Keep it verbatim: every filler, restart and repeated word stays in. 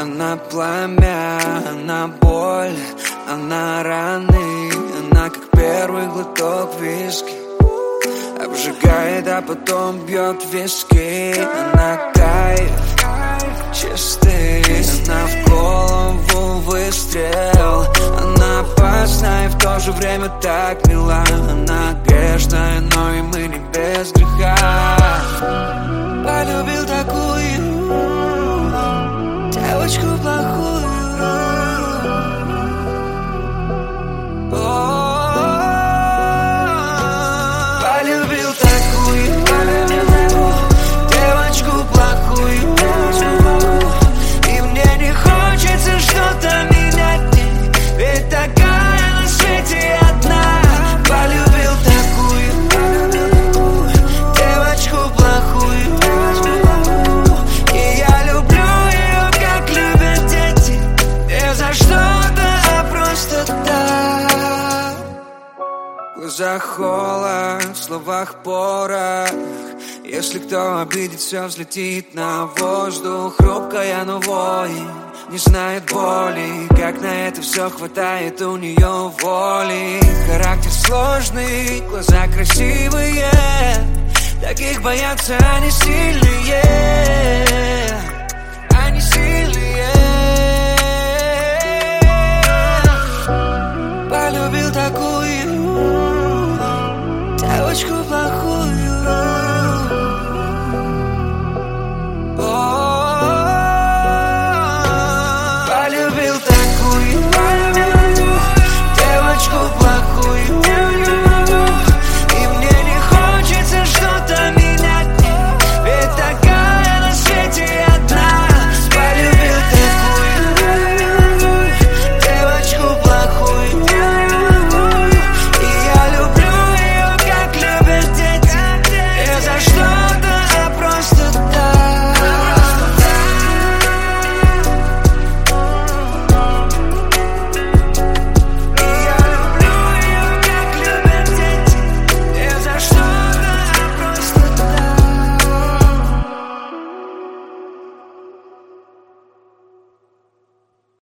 Она пламя, она боль, она раны. Она как первый глоток виски, обжигает, а потом бьет в виски. Она кайф чистый, она в голову выстрел. Она опасна и в то же время так мила. Она грешная, но и мы не без греха. Полюбил такую девочку плохую. Полюбил такую девочку плохую. И мне не хочется что-то менять, ведь такая на свете одна. Полюбил такую девочку плохую. И я люблю ее, как любят дети, не за что-то, а просто так. В глазах холод, в словах порох. Если кто обидит, все взлетит на воздух. Хрупкая, но воин, не знает боли. Как на это все хватает у нее воли. Характер сложный, глаза красивые, таких боятся они сильные.